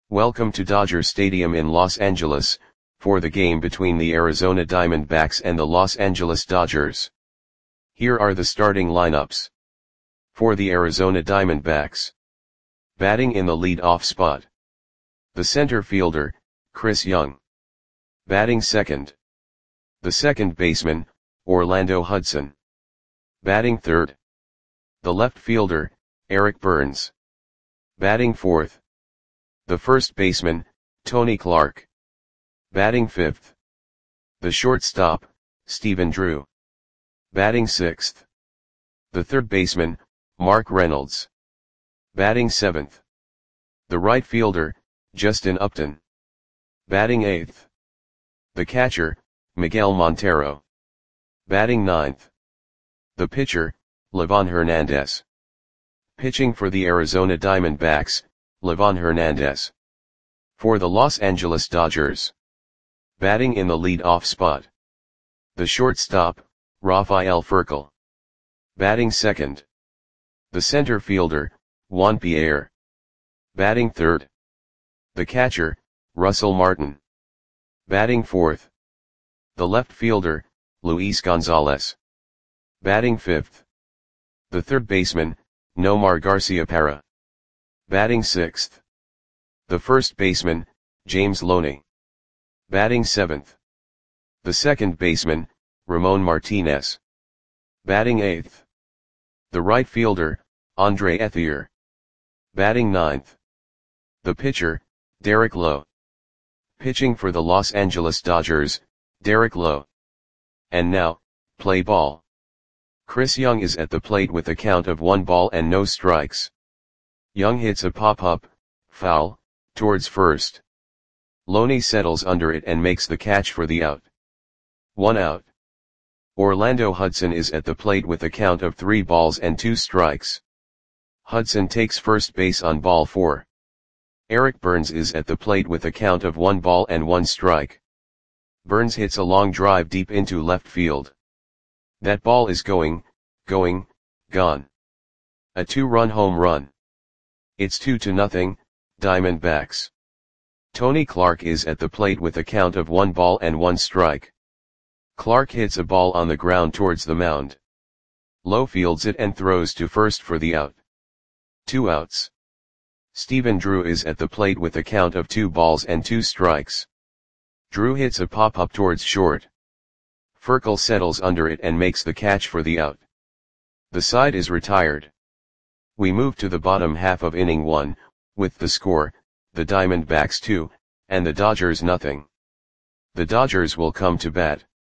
Welcome to Dodger Stadium in Los Angeles, for the game between the Arizona Diamondbacks and the Los Angeles Dodgers. Here are the starting lineups. For the Arizona Diamondbacks. Batting in the lead-off spot. The center fielder, Chris Young. Batting second. The second baseman, Orlando Hudson. Batting third. The left fielder, Eric Burns. Batting fourth. The first baseman, Tony Clark. Batting fifth. The shortstop, Stephen Drew. Batting sixth. The third baseman, Mark Reynolds. Batting seventh. The right fielder, Justin Upton. Batting eighth. The catcher, Miguel Montero. Batting ninth. The pitcher, Livan Hernandez. Pitching for the Arizona Diamondbacks, Livan Hernandez. For the Los Angeles Dodgers. Batting in the lead-off spot. The shortstop, Rafael Furcal. Batting second. The center fielder, Juan Pierre. Batting third. The catcher, Russell Martin. Batting fourth. The left fielder, Luis Gonzalez. Batting fifth. The third baseman, Nomar Garciaparra. Batting sixth. The first baseman, James Loney. Batting seventh. The second baseman, Ramon Martinez. Batting eighth. The right fielder, Andre Ethier. Batting ninth. The pitcher, Derek Lowe. Pitching for the Los Angeles Dodgers, Derek Lowe. And now, play ball. Chris Young is at the plate with a count of 1 ball and no strikes. Young hits a pop-up, foul, towards first. Loney settles under it and makes the catch for the out. 1 out. Orlando Hudson is at the plate with a count of 3 balls and 2 strikes. Hudson takes first base on ball 4. Eric Burns is at the plate with a count of 1 ball and 1 strike. Burns hits a long drive deep into left field. That ball is gone. A 2-run home run. It's 2-0, Diamondbacks. Tony Clark is at the plate with a count of 1 ball and 1 strike. Clark hits a ball on the ground towards the mound. Lowe fields it and throws to first for the out. 2 outs. Stephen Drew is at the plate with a count of 2 balls and 2 strikes. Drew hits a pop-up towards short. Furcal settles under it and makes the catch for the out. The side is retired. We move to the bottom half of inning 1, with the score, the Diamondbacks 2, and the Dodgers nothing. The Dodgers will come to bat.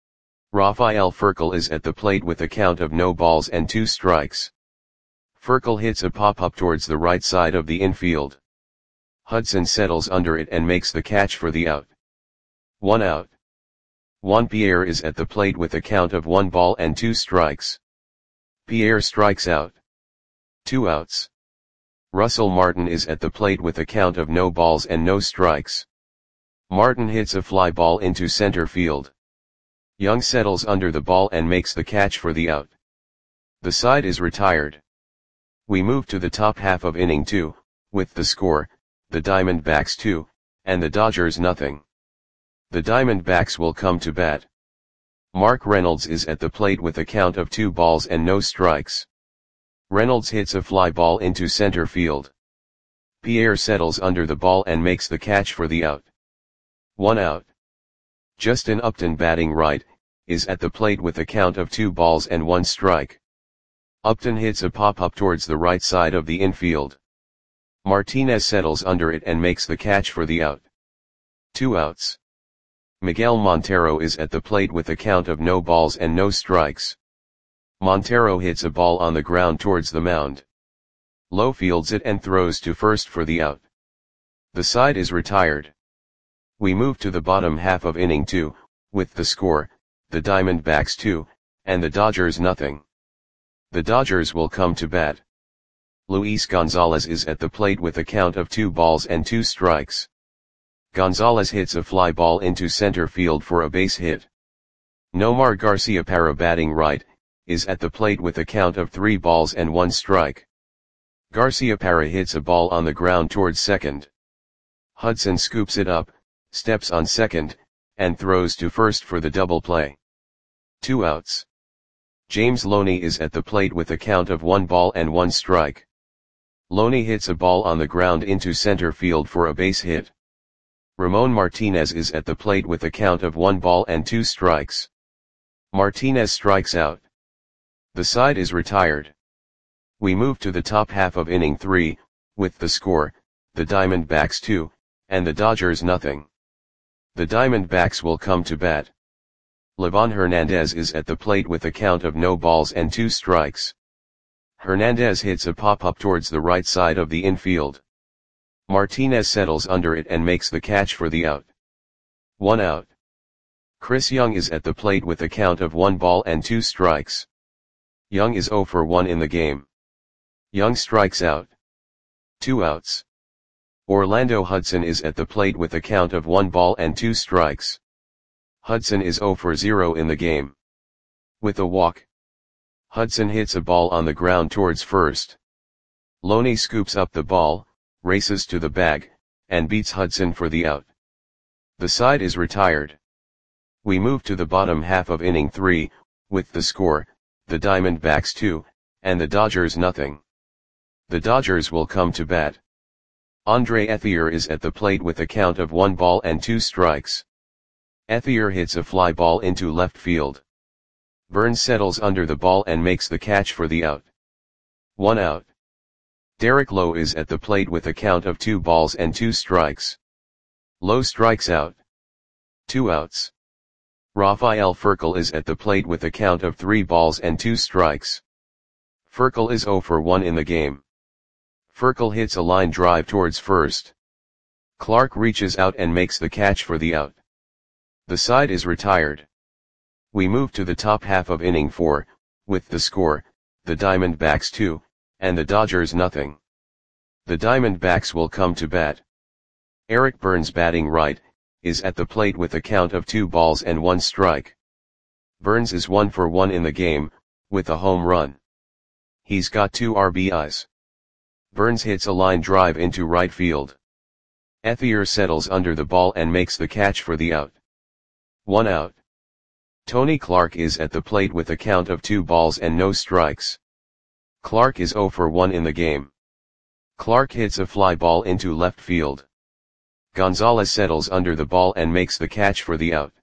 Rafael Furcal is at the plate with a count of no balls and 2 strikes. Furcal hits a pop-up towards the right side of the infield. Hudson settles under it and makes the catch for the out. 1 out. Juan Pierre is at the plate with a count of 1 ball and 2 strikes. Pierre strikes out. 2 outs. Russell Martin is at the plate with a count of no balls and no strikes. Martin hits a fly ball into center field. Young settles under the ball and makes the catch for the out. The side is retired. We move to the top half of inning 2, with the score, the Diamondbacks 2, and the Dodgers nothing. The Diamondbacks will come to bat. Mark Reynolds is at the plate with a count of 2 balls and no strikes. Reynolds hits a fly ball into center field. Pierre settles under the ball and makes the catch for the out. 1 out. Justin Upton, batting right, is at the plate with a count of 2 balls and 1 strike. Upton hits a pop-up towards the right side of the infield. Martinez settles under it and makes the catch for the out. 2 outs. Miguel Montero is at the plate with a count of no balls and no strikes. Montero hits a ball on the ground towards the mound. Lowe fields it and throws to first for the out. The side is retired. We move to the bottom half of inning 2, with the score, the Diamondbacks 2, and the Dodgers nothing. The Dodgers will come to bat. Luis Gonzalez is at the plate with a count of 2 balls and 2 strikes. Gonzalez hits a fly ball into center field for a base hit. Nomar Garciaparra, batting right, is at the plate with a count of 3 balls and 1 strike. Garciaparra hits a ball on the ground towards second. Hudson scoops it up, steps on second, and throws to first for the double play. 2 outs. James Loney is at the plate with a count of 1 ball and 1 strike. Loney hits a ball on the ground into center field for a base hit. Ramon Martinez is at the plate with a count of 1 ball and 2 strikes. Martinez strikes out. The side is retired. We move to the top half of inning 3, with the score, the Diamondbacks 2, and the Dodgers nothing. The Diamondbacks will come to bat. Livan Hernandez is at the plate with a count of no balls and 2 strikes. Hernandez hits a pop-up towards the right side of the infield. Martinez settles under it and makes the catch for the out. 1 out. Chris Young is at the plate with a count of 1 ball and 2 strikes. Young is 0 for 1 in the game. Young strikes out. 2 outs. Orlando Hudson is at the plate with a count of 1 ball and 2 strikes. Hudson is 0 for 0 in the game. With a walk, Hudson hits a ball on the ground towards first. Loney scoops up the ball, races to the bag, and beats Hudson for the out. The side is retired. We move to the bottom half of inning 3, with the score, the Diamondbacks 2, and the Dodgers nothing. The Dodgers will come to bat. Andre Ethier is at the plate with a count of 1 ball and 2 strikes. Ethier hits a fly ball into left field. Burns settles under the ball and makes the catch for the out. 1 out. Derek Lowe is at the plate with a count of 2 balls and 2 strikes. Lowe strikes out. 2 outs. Rafael Furcal is at the plate with a count of 3 balls and 2 strikes. Furcal is 0 for 1 in the game. Furcal hits a line drive towards first. Clark reaches out and makes the catch for the out. The side is retired. We move to the top half of inning 4, with the score, the Diamondbacks 2, and the Dodgers nothing. The Diamondbacks will come to bat. Eric Burns batting right, is at the plate with a count of 2 balls and 1 strike. Burns is 1 for 1 in the game, with a home run. He's got 2 RBIs. Burns hits a line drive into right field. Ethier settles under the ball and makes the catch for the out. 1 out. Tony Clark is at the plate with a count of 2 balls and no strikes. Clark is 0 for 1 in the game. Clark hits a fly ball into left field. Gonzalez settles under the ball and makes the catch for the out.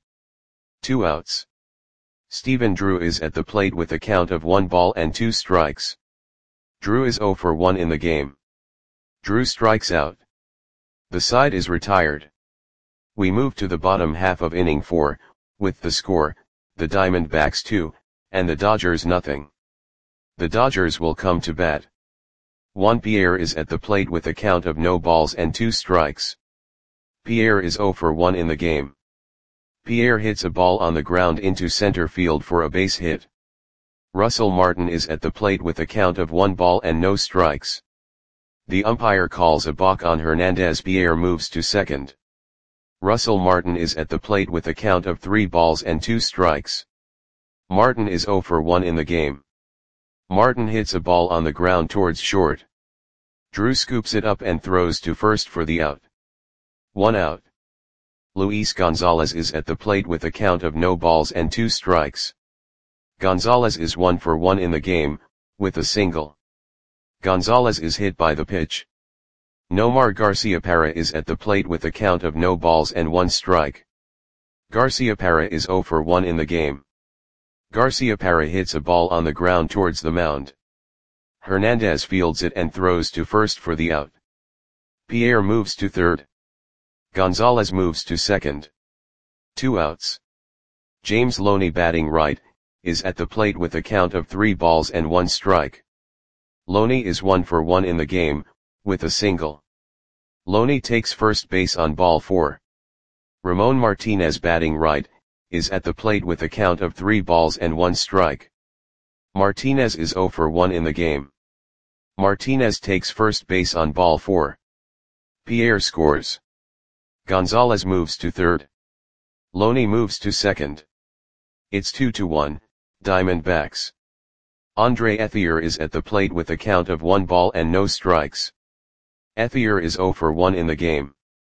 2 outs. Stephen Drew is at the plate with a count of 1 ball and 2 strikes. Drew is 0 for 1 in the game. Drew strikes out. The side is retired. We move to the bottom half of inning 4, with the score, the Diamondbacks 2, and the Dodgers nothing. The Dodgers will come to bat. Juan Pierre is at the plate with a count of no balls and 2 strikes. Pierre is 0 for 1 in the game. Pierre hits a ball on the ground into center field for a base hit. Russell Martin is at the plate with a count of 1 ball and no strikes. The umpire calls a balk on Hernandez. Pierre moves to second. Russell Martin is at the plate with a count of 3 balls and 2 strikes. Martin is 0 for 1 in the game. Martin hits a ball on the ground towards short. Drew scoops it up and throws to first for the out. 1 out. Luis Gonzalez is at the plate with a count of no balls and 2 strikes. Gonzalez is 1 for 1 in the game, with a single. Gonzalez is hit by the pitch. Nomar Garciaparra is at the plate with a count of no balls and 1 strike. Garciaparra is 0 for 1 in the game. Garciaparra hits a ball on the ground towards the mound. Hernandez fields it and throws to first for the out. Pierre moves to third. Gonzalez moves to second. 2 outs. James Loney batting right, is at the plate with a count of 3 balls and 1 strike. Loney is 1 for 1 in the game, with a single. Loney takes first base on ball 4. Ramon Martinez batting right, is at the plate with a count of 3 balls and 1 strike. Martinez is 0 for 1 in the game. Martinez takes first base on ball 4. Pierre scores. Gonzalez moves to third. Loney moves to second. It's 2-1, Diamondbacks. Andre Ethier is at the plate with a count of 1 ball and no strikes. Ethier is 0 for 1 in the game.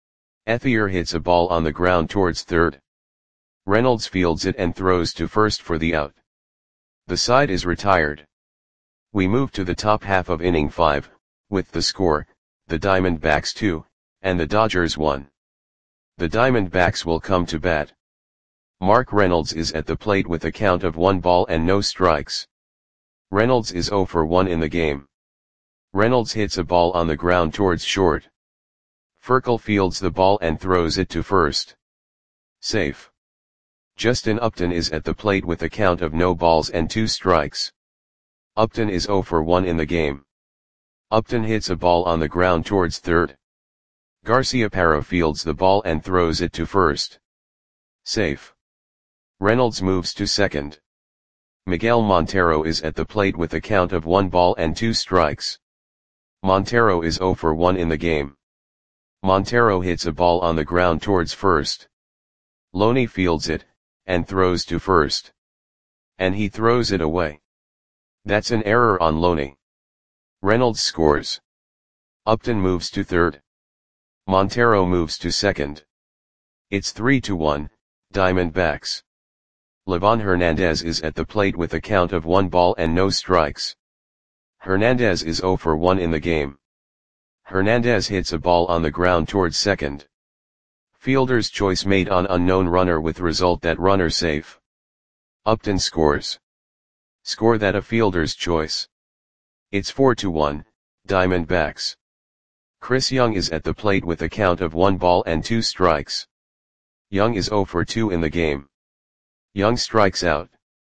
Ethier hits a ball on the ground towards third. Reynolds fields it and throws to first for the out. The side is retired. We move to the top half of inning 5, with the score, the Diamondbacks 2, and the Dodgers 1. The Diamondbacks will come to bat. Mark Reynolds is at the plate with a count of 1 ball and no strikes. Reynolds is 0 for 1 in the game. Reynolds hits a ball on the ground towards short. Furcal fields the ball and throws it to first. Safe. Justin Upton is at the plate with a count of no balls and 2 strikes. Upton is 0 for 1 in the game. Upton hits a ball on the ground towards third. Garciaparra fields the ball and throws it to first. Safe. Reynolds moves to second. Miguel Montero is at the plate with a count of 1 ball and 2 strikes. Montero is 0 for 1 in the game. Montero hits a ball on the ground towards first. Loney fields it, and throws to first. And he throws it away. That's an error on Loney. Reynolds scores. Upton moves to third. Montero moves to second. It's 3-1, Diamondbacks. Livan Hernandez is at the plate with a count of 1 ball and no strikes. Hernandez is 0 for 1 in the game. Hernandez hits a ball on the ground towards second. Fielder's choice made on unknown runner with result that runner safe. Upton scores. Score that a fielder's choice. It's 4-1, Diamondbacks. Chris Young is at the plate with a count of 1 ball and 2 strikes. Young is 0 for 2 in the game. Young strikes out.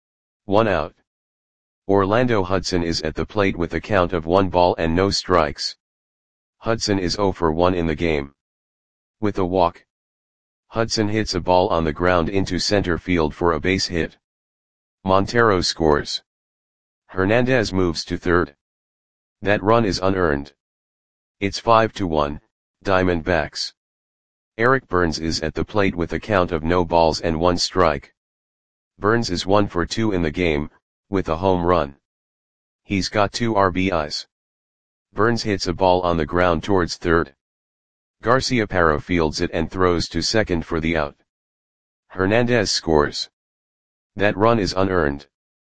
1 out. Orlando Hudson is at the plate with a count of 1 ball and no strikes. Hudson is 0 for 1 in the game. With a walk. Hudson hits a ball on the ground into center field for a base hit. Montero scores. Hernandez moves to third. That run is unearned. It's 5-1, Diamondbacks. Eric Burns is at the plate with a count of no balls and 1 strike. Burns is 1 for 2 in the game, with a home run. He's got 2 RBIs. Burns hits a ball on the ground towards third. Garciaparra fields it and throws to second for the out. Hernandez scores. That run is unearned.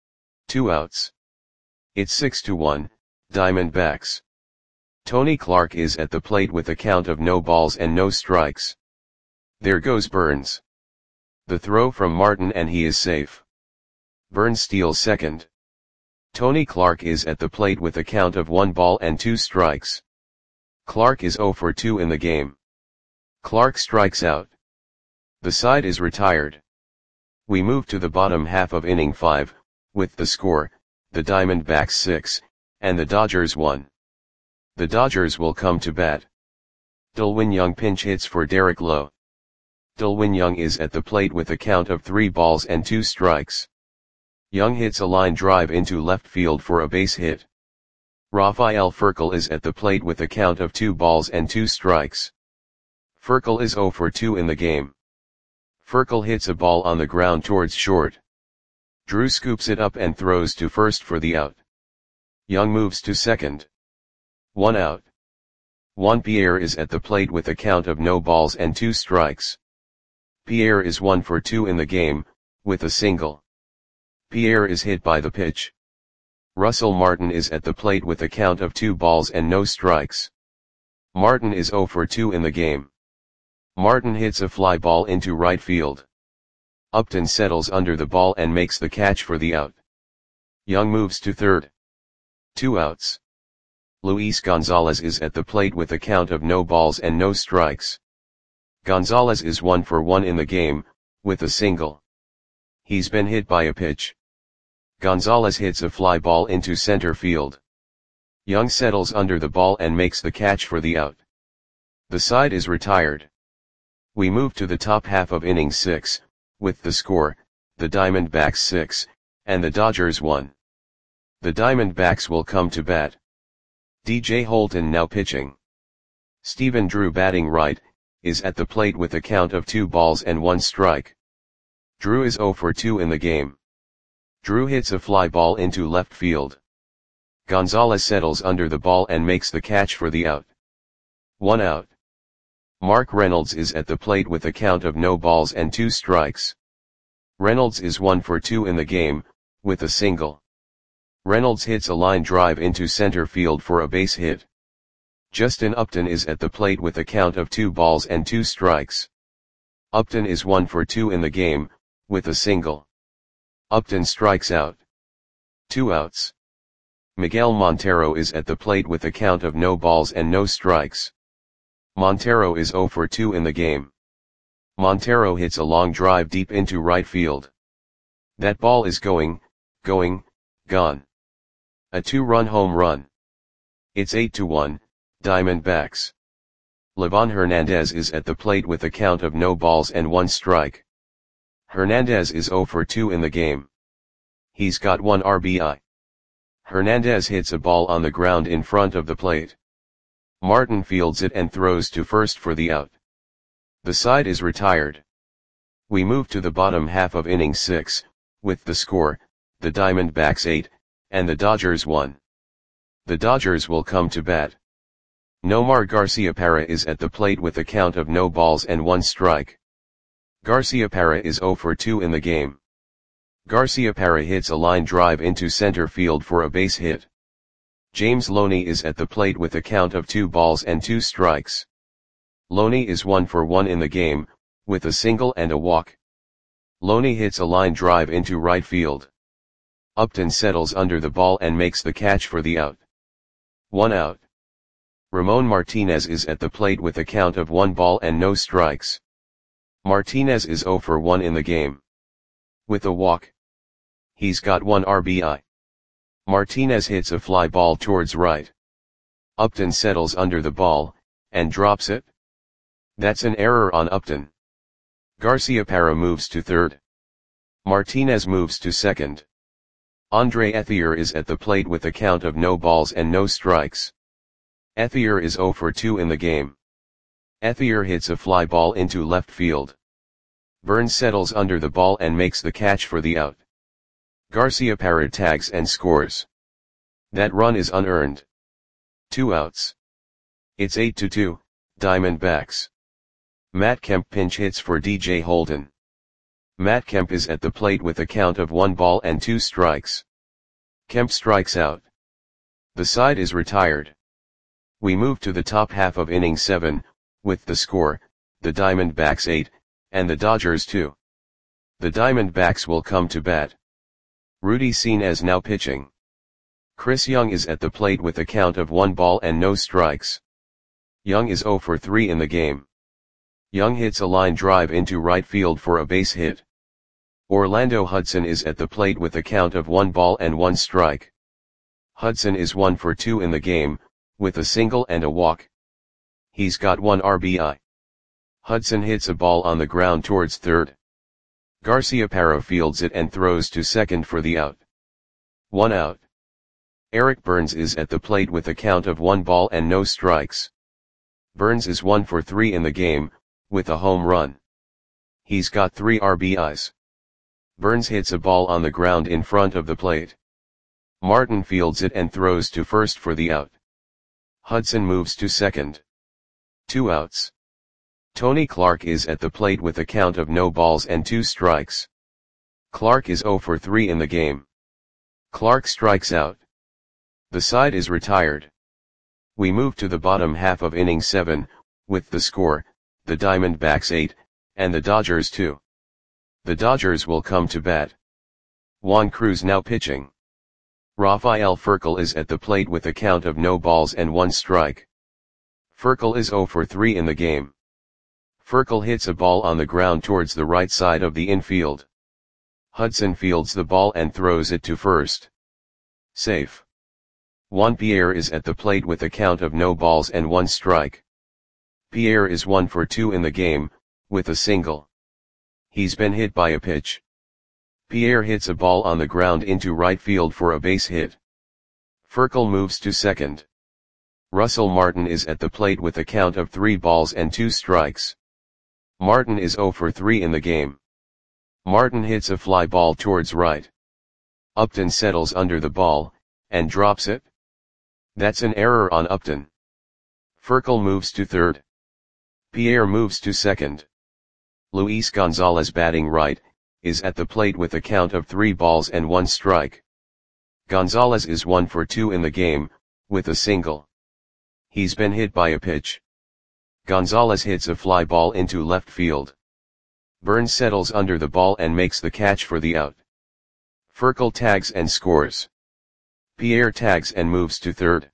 2 outs. It's 6-1, Diamondbacks. Tony Clark is at the plate with a count of no balls and no strikes. There goes Burns. The throw from Martin and he is safe. Burns steals second. Tony Clark is at the plate with a count of 1 ball and 2 strikes. Clark is 0 for 2 in the game. Clark strikes out. The side is retired. We move to the bottom half of inning 5, with the score, the Diamondbacks 6, and the Dodgers 1. The Dodgers will come to bat. Delwin Young pinch hits for Derek Lowe. Delwin Young is at the plate with a count of 3 balls and 2 strikes. Young hits a line drive into left field for a base hit. Rafael Furcal is at the plate with a count of 2 balls and 2 strikes. Furcal is 0 for 2 in the game. Furcal hits a ball on the ground towards short. Drew scoops it up and throws to first for the out. Young moves to second. 1 out. Juan Pierre is at the plate with a count of no balls and 2 strikes. Pierre is 1 for 2 in the game, with a single. Pierre is hit by the pitch. Russell Martin is at the plate with a count of 2 balls and no strikes. Martin is 0 for 2 in the game. Martin hits a fly ball into right field. Upton settles under the ball and makes the catch for the out. Young moves to third. 2 outs. Luis Gonzalez is at the plate with a count of no balls and no strikes. Gonzalez is 1 for 1 in the game, with a single. He's been hit by a pitch. Gonzalez hits a fly ball into center field. Young settles under the ball and makes the catch for the out. The side is retired. We move to the top half of inning 6, with the score, the Diamondbacks 6, and the Dodgers 1. The Diamondbacks will come to bat. DJ Holton now pitching. Stephen Drew batting right, is at the plate with a count of 2 balls and 1 strike. Drew is 0 for 2 in the game. Drew hits a fly ball into left field. Gonzalez settles under the ball and makes the catch for the out. 1 out. Mark Reynolds is at the plate with a count of no balls and 2 strikes. Reynolds is 1 for 2 in the game, with a single. Reynolds hits a line drive into center field for a base hit. Justin Upton is at the plate with a count of 2 balls and 2 strikes. Upton is 1 for 2 in the game, with a single. Upton strikes out. 2 outs. Miguel Montero is at the plate with a count of no balls and no strikes. Montero is 0 for 2 in the game. Montero hits a long drive deep into right field. That ball is gone. A 2-run home run. It's 8-1, Diamondbacks. Livan Hernandez is at the plate with a count of no balls and 1 strike. Hernandez is 0 for 2 in the game. He's got 1 RBI. Hernandez hits a ball on the ground in front of the plate. Martin fields it and throws to first for the out. The side is retired. We move to the bottom half of inning 6, with the score, the Diamondbacks 8, and the Dodgers 1. The Dodgers will come to bat. Nomar Garciaparra is at the plate with a count of no balls and 1 strike. Garciaparra is 0 for 2 in the game. Garciaparra hits a line drive into center field for a base hit. James Loney is at the plate with a count of 2 balls and 2 strikes. Loney is 1 for 1 in the game, with a single and a walk. Loney hits a line drive into right field. Upton settles under the ball and makes the catch for the out. 1 out. Ramon Martinez is at the plate with a count of 1 ball and no strikes. Martinez is 0 for 1 in the game. With a walk. He's got 1 RBI. Martinez hits a fly ball towards right. Upton settles under the ball, and drops it. That's an error on Upton. Garciaparra moves to third. Martinez moves to second. Andre Ethier is at the plate with a count of no balls and no strikes. Ethier is 0 for 2 in the game. Ethier hits a fly ball into left field. Burns settles under the ball and makes the catch for the out. Garciaparra tags and scores. That run is unearned. 2 outs. It's 8-2, Diamondbacks. Matt Kemp pinch hits for DJ Holden. Matt Kemp is at the plate with a count of 1 ball and 2 strikes. Kemp strikes out. The side is retired. We move to the top half of inning 7, with the score, the Diamondbacks 8, and the Dodgers 2. The Diamondbacks will come to bat. Rudy Senes now pitching. Chris Young is at the plate with a count of 1 ball and no strikes. Young is 0 for 3 in the game. Young hits a line drive into right field for a base hit. Orlando Hudson is at the plate with a count of 1 ball and 1 strike. Hudson is 1 for 2 in the game, with a single and a walk. He's got 1 RBI. Hudson hits a ball on the ground towards third. Garciaparra fields it and throws to second for the out. 1 out. Eric Burns is at the plate with a count of 1 ball and no strikes. Burns is 1 for 3 in the game, with a home run. He's got 3 RBIs. Burns hits a ball on the ground in front of the plate. Martin fields it and throws to first for the out. Hudson moves to second. 2 outs. Tony Clark is at the plate with a count of no balls and 2 strikes. Clark is 0 for 3 in the game. Clark strikes out. The side is retired. We move to the bottom half of inning 7, with the score, the Diamondbacks 8, and the Dodgers 2. The Dodgers will come to bat. Juan Cruz now pitching. Rafael Furcal is at the plate with a count of no balls and 1 strike. Furcal is 0 for 3 in the game. Furcal hits a ball on the ground towards the right side of the infield. Hudson fields the ball and throws it to first. Safe. Juan Pierre is at the plate with a count of no balls and 1 strike. Pierre is 1 for 2 in the game, with a single. He's been hit by a pitch. Pierre hits a ball on the ground into right field for a base hit. Furcal moves to second. Russell Martin is at the plate with a count of 3 balls and 2 strikes. Martin is 0 for 3 in the game. Martin hits a fly ball towards right. Upton settles under the ball, and drops it. That's an error on Upton. Furcal moves to third. Pierre moves to second. Luis Gonzalez, batting right, is at the plate with a count of 3 balls and 1 strike. Gonzalez is 1 for 2 in the game, with a single. He's been hit by a pitch. Gonzalez hits a fly ball into left field. Burns settles under the ball and makes the catch for the out. Furcal tags and scores. Pierre tags and moves to third.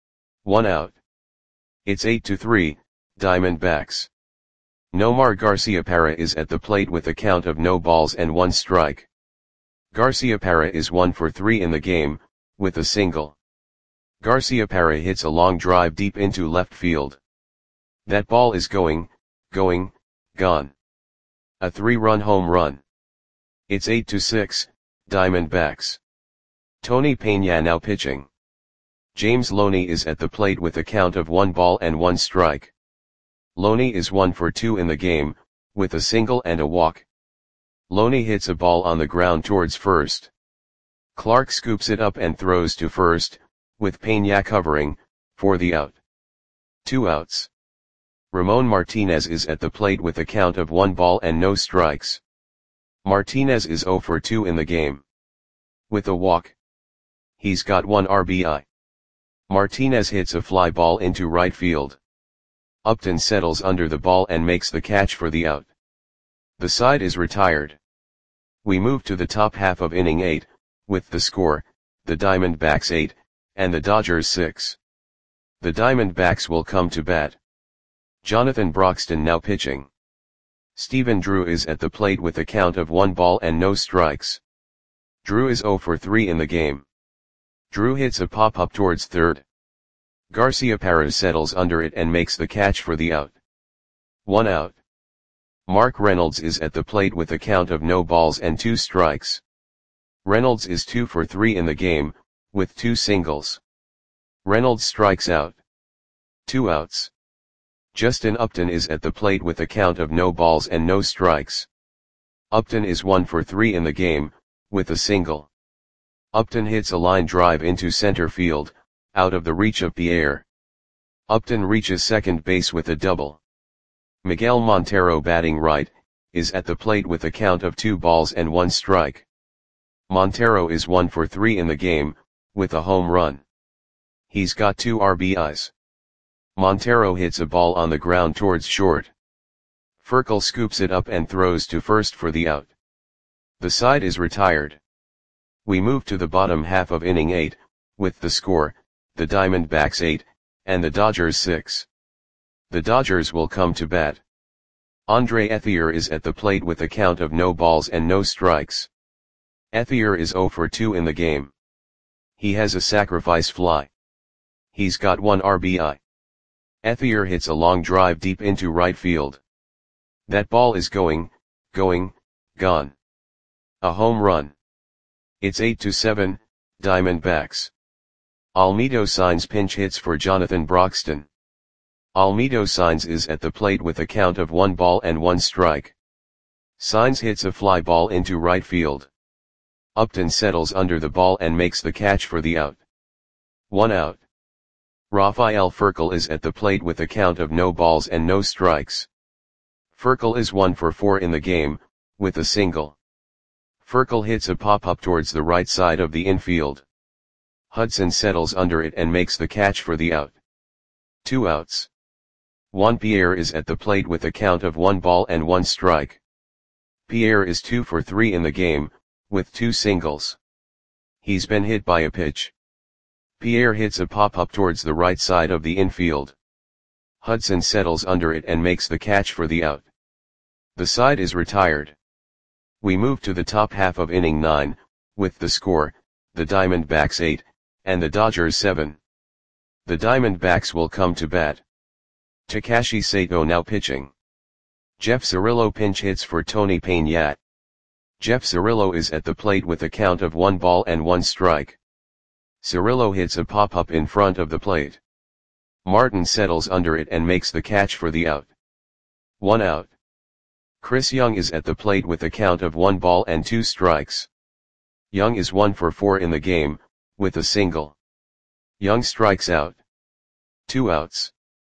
1 out. It's 8-3, Diamondbacks. Nomar Garciaparra is at the plate with a count of no balls and 1 strike. Garciaparra is 1 for 3 in the game, with a single. Garciaparra hits a long drive deep into left field. That ball is going, gone. A 3-run home run. It's 8-6, Diamondbacks. Tony Peña now pitching. James Loney is at the plate with a count of 1 ball and 1 strike. Loney is 1 for 2 in the game, with a single and a walk. Loney hits a ball on the ground towards first. Clark scoops it up and throws to first, with Peña covering, for the out. 2 outs. Ramon Martinez is at the plate with a count of 1 ball and no strikes. Martinez is 0 for 2 in the game. With a walk. He's got 1 RBI. Martinez hits a fly ball into right field. Upton settles under the ball and makes the catch for the out. The side is retired. We move to the top half of inning 8, with the score, the Diamondbacks 8, and the Dodgers 6. The Diamondbacks will come to bat. Jonathan Broxton now pitching. Stephen Drew is at the plate with a count of 1 ball and no strikes. Drew is 0 for 3 in the game. Drew hits a pop-up towards third. Garciaparra settles under it and makes the catch for the out. 1 out. Mark Reynolds is at the plate with a count of no balls and 2 strikes. Reynolds is 2 for 3 in the game, with 2 singles. Reynolds strikes out. 2 outs. Justin Upton is at the plate with a count of no balls and no strikes. Upton is 1 for 3 in the game, with a single. Upton hits a line drive into center field, out of the reach of Pierre. Upton reaches second base with a double. Miguel Montero, batting right, is at the plate with a count of 2 balls and 1 strike. Montero is 1 for 3 in the game, with a home run. He's got 2 RBIs. Montero hits a ball on the ground towards short. Furcal scoops it up and throws to first for the out. The side is retired. We move to the bottom half of inning 8, with the score, the Diamondbacks 8, and the Dodgers 6. The Dodgers will come to bat. Andre Ethier is at the plate with a count of no balls and no strikes. Ethier is 0 for 2 in the game. He has a sacrifice fly. He's got 1 RBI. Ethier hits a long drive deep into right field. That ball is going, gone. A home run. It's 8-7, Diamondbacks. Almedo Signs pinch hits for Jonathan Broxton. Almedo Signs is at the plate with a count of 1 ball and 1 strike. Signs hits a fly ball into right field. Upton settles under the ball and makes the catch for the out. 1 out. Rafael Furcal is at the plate with a count of no balls and no strikes. Furcal is 1 for 4 in the game, with a single. Furcal hits a pop-up towards the right side of the infield. Hudson settles under it and makes the catch for the out. 2 outs. Juan Pierre is at the plate with a count of 1 ball and 1 strike. Pierre is 2 for 3 in the game, with 2 singles. He's been hit by a pitch. Pierre hits a pop-up towards the right side of the infield. Hudson settles under it and makes the catch for the out. The side is retired. We move to the top half of inning 9, with the score, the Diamondbacks 8, and the Dodgers 7. The Diamondbacks will come to bat. Takashi Sato now pitching. Jeff Cirillo pinch hits for Tony Peña. Jeff Cirillo is at the plate with a count of 1 ball and 1 strike. Cirillo hits a pop-up in front of the plate. Martin settles under it and makes the catch for the out. 1 out. Chris Young is at the plate with a count of 1 ball and 2 strikes. Young is 1 for 4 in the game, with a single. Young strikes out. 2 outs.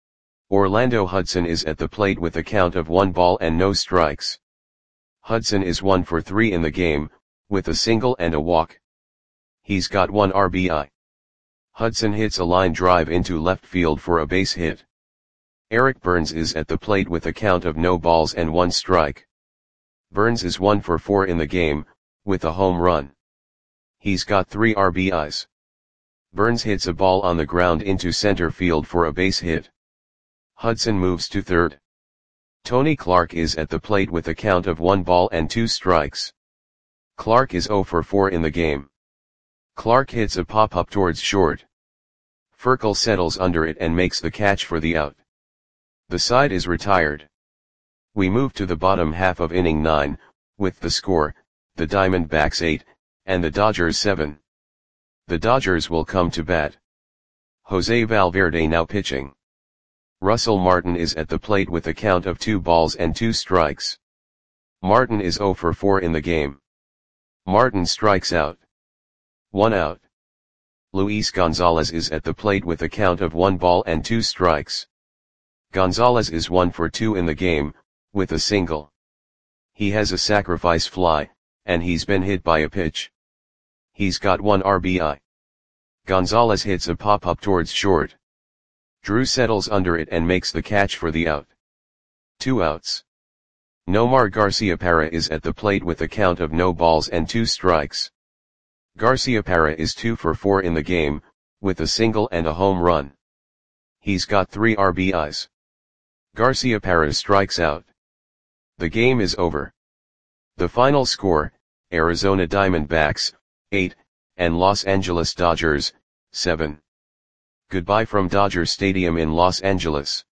Orlando Hudson is at the plate with a count of 1 ball and no strikes. Hudson is 1 for 3 in the game, with a single and a walk. He's got 1 RBI. Hudson hits a line drive into left field for a base hit. Eric Burns is at the plate with a count of no balls and 1 strike. Burns is 1 for 4 in the game, with a home run. He's got 3 RBIs. Burns hits a ball on the ground into center field for a base hit. Hudson moves to third. Tony Clark is at the plate with a count of 1 ball and 2 strikes. Clark is 0 for 4 in the game. Clark hits a pop-up towards short. Furcal settles under it and makes the catch for the out. The side is retired. We move to the bottom half of inning 9, with the score, the Diamondbacks 8, and the Dodgers 7. The Dodgers will come to bat. Jose Valverde now pitching. Russell Martin is at the plate with a count of 2 balls and 2 strikes. Martin is 0 for 4 in the game. Martin strikes out. 1 out. Luis Gonzalez is at the plate with a count of 1 ball and 2 strikes. Gonzalez is 1 for 2 in the game, with a single. He has a sacrifice fly, and he's been hit by a pitch. He's got 1 RBI. Gonzalez hits a pop-up towards short. Drew settles under it and makes the catch for the out. 2 outs. Nomar Garciaparra is at the plate with a count of no balls and 2 strikes. Garciaparra is 2 for 4 in the game, with a single and a home run. He's got 3 RBIs. Garciaparra strikes out. The game is over. The final score, Arizona Diamondbacks, 8, and Los Angeles Dodgers, 7. Goodbye from Dodger Stadium in Los Angeles.